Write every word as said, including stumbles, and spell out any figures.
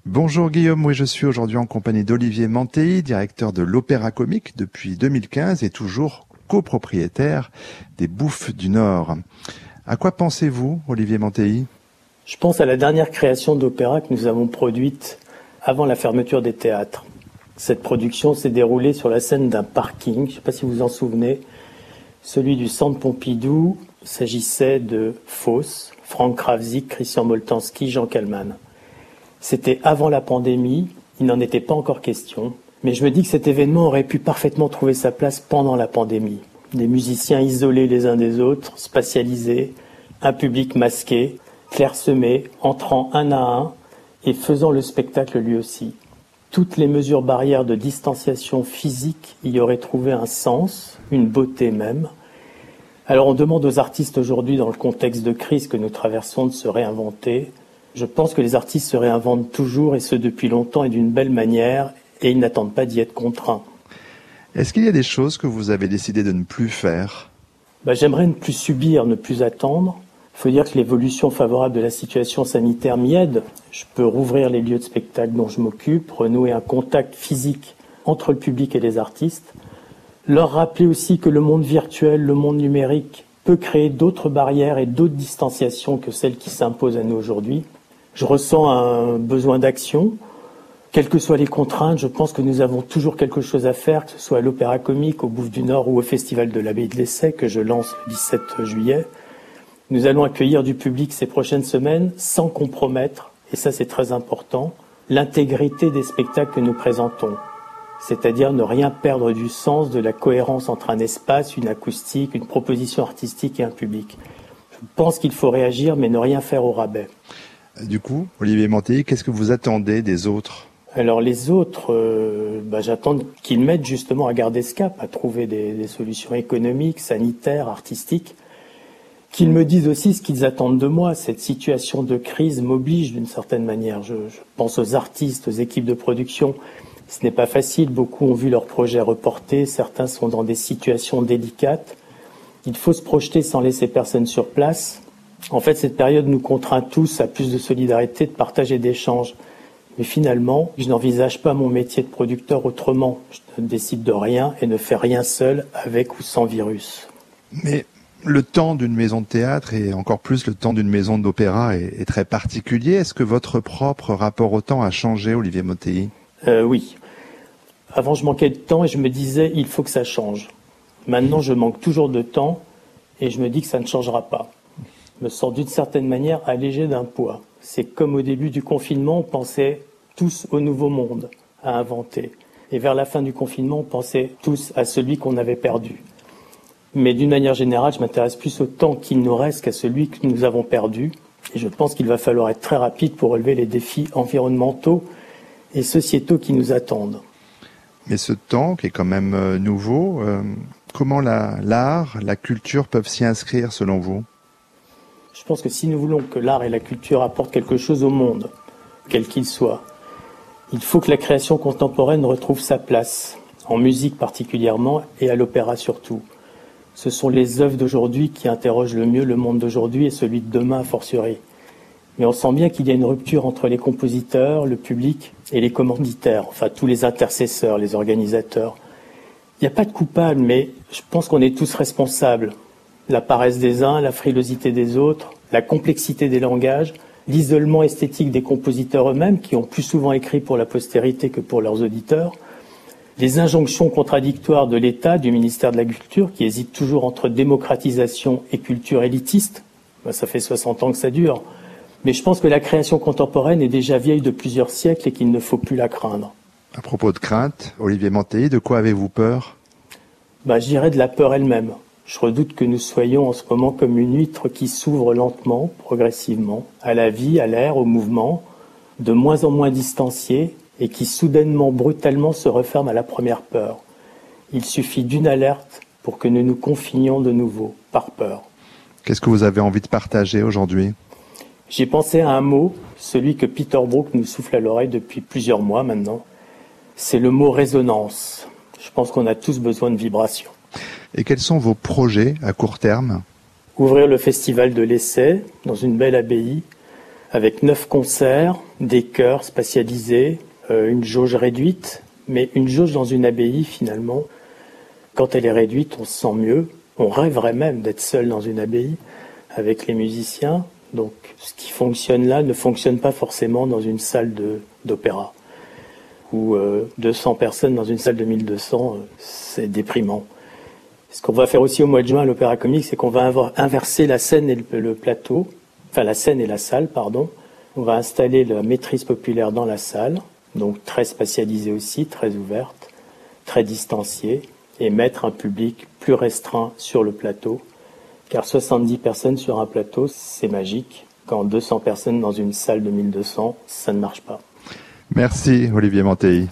Bonjour Guillaume, oui je suis aujourd'hui en compagnie d'Olivier Mantei, directeur de l'Opéra Comique depuis deux mille quinze et toujours copropriétaire des Bouffes du Nord. À quoi pensez-vous, Olivier Mantei ? Je pense à la dernière création d'opéra que nous avons produite avant la fermeture des théâtres. Cette production s'est déroulée sur la scène d'un parking, je ne sais pas si vous vous en souvenez, celui du Centre Pompidou. Il s'agissait de Faust, Frank Krawczyk, Christian Boltanski, Jean Kallman. C'était avant la pandémie, il n'en était pas encore question, mais je me dis que cet événement aurait pu parfaitement trouver sa place pendant la pandémie. Des musiciens isolés les uns des autres, spatialisés, un public masqué, clairsemé, entrant un à un et faisant le spectacle lui aussi. Toutes les mesures barrières de distanciation physique y auraient trouvé un sens, une beauté même. Alors on demande aux artistes aujourd'hui, dans le contexte de crise que nous traversons, de se réinventer. Je pense que les artistes se réinventent toujours, et ce depuis longtemps et d'une belle manière, et ils n'attendent pas d'y être contraints. Est-ce qu'il y a des choses que vous avez décidé de ne plus faire ? Bah, j'aimerais ne plus subir, ne plus attendre. Il faut dire que l'évolution favorable de la situation sanitaire m'y aide. Je peux rouvrir les lieux de spectacle dont je m'occupe, renouer un contact physique entre le public et les artistes. Leur rappeler aussi que le monde virtuel, le monde numérique, peut créer d'autres barrières et d'autres distanciations que celles qui s'imposent à nous aujourd'hui. Je ressens un besoin d'action. Quelles que soient les contraintes, je pense que nous avons toujours quelque chose à faire, que ce soit à l'Opéra Comique, au Bouffes du Nord ou au Festival de l'Abbaye de l'Essai, que je lance le dix-sept juillet. Nous allons accueillir du public ces prochaines semaines sans compromettre, et ça c'est très important, l'intégrité des spectacles que nous présentons. C'est-à-dire ne rien perdre du sens, de la cohérence entre un espace, une acoustique, une proposition artistique et un public. Je pense qu'il faut réagir, mais ne rien faire au rabais. Du coup, Olivier Mantei, qu'est-ce que vous attendez des autres ? Alors les autres, euh, bah, j'attends qu'ils m'aident justement à garder ce cap, à trouver des, des solutions économiques, sanitaires, artistiques, qu'ils me disent aussi ce qu'ils attendent de moi. Cette situation de crise m'oblige d'une certaine manière. Je, je pense aux artistes, aux équipes de production. Ce n'est pas facile, beaucoup ont vu leurs projets reportés, certains sont dans des situations délicates. Il faut se projeter sans laisser personne sur place. En fait, cette période nous contraint tous à plus de solidarité, de partage et d'échange. Mais finalement, je n'envisage pas mon métier de producteur autrement. Je ne décide de rien et ne fais rien seul, avec ou sans virus. Mais le temps d'une maison de théâtre et encore plus le temps d'une maison d'opéra est, est très particulier. Est-ce que votre propre rapport au temps a changé, Olivier Mantei ? Euh, oui. Avant, je manquais de temps et je me disais, il faut que ça change. Maintenant, je manque toujours de temps et je me dis que ça ne changera pas. Je me sens d'une certaine manière allégé d'un poids. C'est comme au début du confinement, on pensait tous au nouveau monde à inventer. Et vers la fin du confinement, on pensait tous à celui qu'on avait perdu. Mais d'une manière générale, je m'intéresse plus au temps qu'il nous reste qu'à celui que nous avons perdu. Et je pense qu'il va falloir être très rapide pour relever les défis environnementaux et sociétaux qui nous attendent. Mais ce temps, qui est quand même euh, nouveau, euh, comment la, l'art, la culture peuvent s'y inscrire selon vous ? Je pense que si nous voulons que l'art et la culture apportent quelque chose au monde, quel qu'il soit, il faut que la création contemporaine retrouve sa place, en musique particulièrement et à l'opéra surtout. Ce sont les œuvres d'aujourd'hui qui interrogent le mieux le monde d'aujourd'hui et celui de demain a fortiori. Mais on sent bien qu'il y a une rupture entre les compositeurs, le public et les commanditaires, enfin tous les intercesseurs, les organisateurs. Il n'y a pas de coupable, mais je pense qu'on est tous responsables. La paresse des uns, la frilosité des autres, la complexité des langages, l'isolement esthétique des compositeurs eux-mêmes, qui ont plus souvent écrit pour la postérité que pour leurs auditeurs, les injonctions contradictoires de l'État, du ministère de la Culture, qui hésite toujours entre démocratisation et culture élitiste. Ben, ça fait soixante ans que ça dure. Mais je pense que la création contemporaine est déjà vieille de plusieurs siècles et qu'il ne faut plus la craindre. À propos de crainte, Olivier Mantei, de quoi avez-vous peur ? Ben, je dirais de la peur elle-même. Je redoute que nous soyons en ce moment comme une huître qui s'ouvre lentement, progressivement, à la vie, à l'air, au mouvement, de moins en moins distanciée et qui soudainement, brutalement se referme à la première peur. Il suffit d'une alerte pour que nous nous confinions de nouveau, par peur. Qu'est-ce que vous avez envie de partager aujourd'hui ? J'ai pensé à un mot, celui que Peter Brook nous souffle à l'oreille depuis plusieurs mois maintenant. C'est le mot résonance. Je pense qu'on a tous besoin de vibrations. Et quels sont vos projets à court terme ? Ouvrir le festival de l'Essai dans une belle abbaye, avec neuf concerts, des chœurs spatialisés, euh, une jauge réduite, mais une jauge dans une abbaye finalement, quand elle est réduite, on se sent mieux. On rêverait même d'être seul dans une abbaye avec les musiciens. Donc ce qui fonctionne là ne fonctionne pas forcément dans une salle de, d'opéra. Où euh, deux cents personnes dans une salle de mille deux cents, euh, c'est déprimant. Ce qu'on va faire aussi au mois de juin à l'Opéra Comique, c'est qu'on va avoir inverser la scène et le, le plateau, enfin la scène et la salle, pardon. On va installer la maîtrise populaire dans la salle, donc très spatialisée aussi, très ouverte, très distanciée, et mettre un public plus restreint sur le plateau, car soixante-dix personnes sur un plateau, c'est magique. Quand deux cents personnes dans une salle de mille deux cents, ça ne marche pas. Merci Olivier Mantéi.